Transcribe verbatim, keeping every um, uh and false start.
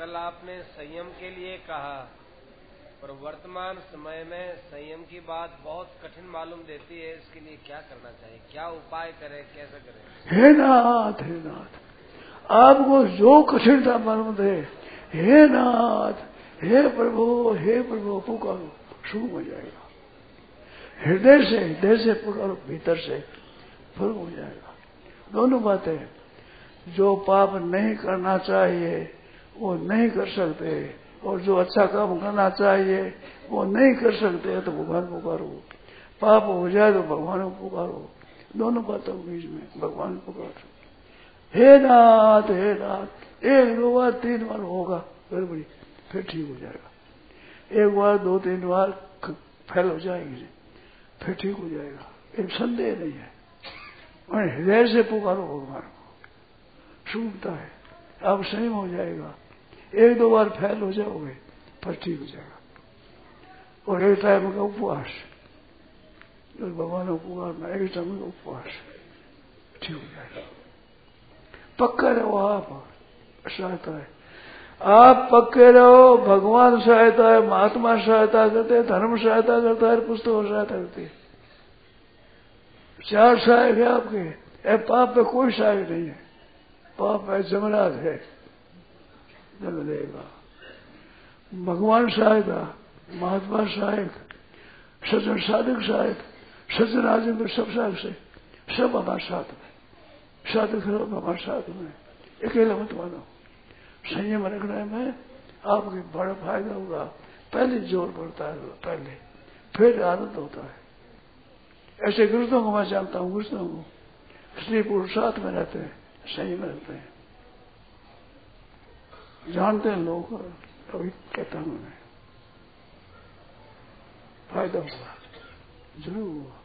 कल आपने संयम के लिए कहा, पर वर्तमान समय में संयम की बात बहुत कठिन मालूम देती है। इसके लिए क्या करना चाहिए, क्या उपाय करें, कैसे करें? हे नाथ, हे नाथ, आपको जो कठिनता मालूम दे, हे नाथ, हे प्रभु, हे प्रभु पुकारो, शुरू हो जाएगा। हृदय से हृदय से पुकारो, भीतर से शुरू हो जाएगा। दोनों बातें, जो पाप नहीं करना चाहिए वो नहीं कर सकते, और जो अच्छा काम करना चाहिए वो नहीं कर सकते, तो भगवान पुकारो। पाप हो जाए तो भगवान को पुकारो। दोनों बातों के बीच में भगवान पुकारो। हे नाथ, हे नाथ, एक दो बार तीन बार होगा गड़बड़ी, फिर ठीक हो जाएगा। एक बार दो तीन बार फैल हो जाएगी, फिर ठीक हो जाएगा, एक संदेह नहीं है। और हृदय से पुकारो भगवान को, सुनता है, अब संयम हो जाएगा। एक दो बार फैल हो जाओगे, फिर ठीक हो जाएगा। और एक टाइम का उपवास, भगवान को पुकारना, एक टाइम का उपवास, ठीक हो जाएगा। पक्का रहो, आप सहायता है, आप पक्के रहो। भगवान सहायता है, महात्मा सहायता करते हैं, धर्म सहायता करता है, पुस्तक सहायता करती है। चार सहायक है आपके। ए, पाप पे कोई सहायक नहीं है। पाप है जमराज है, जन्म देगा। भगवान सहायता, महात्मा सहायक, सज्जन साधक सहायक, सज्जन आदमी तो सब सहायक से, सब हमारे साथ में, साधक लोग हमारे साथ में, अकेला मत मानो। संयम रखने में आपके बड़ा फायदा होगा। पहले जोर पड़ता है, पहले, फिर आनंद होता है। ऐसे गुरुओं को मैं जानता हूँ, गुरुओं को स्त्री पुरुष साथ में रहते हैं, संयम रहते हैं, जानते हैं लोग। अभी कहता हूँ मैं, फायदा हुआ, जरूर हुआ।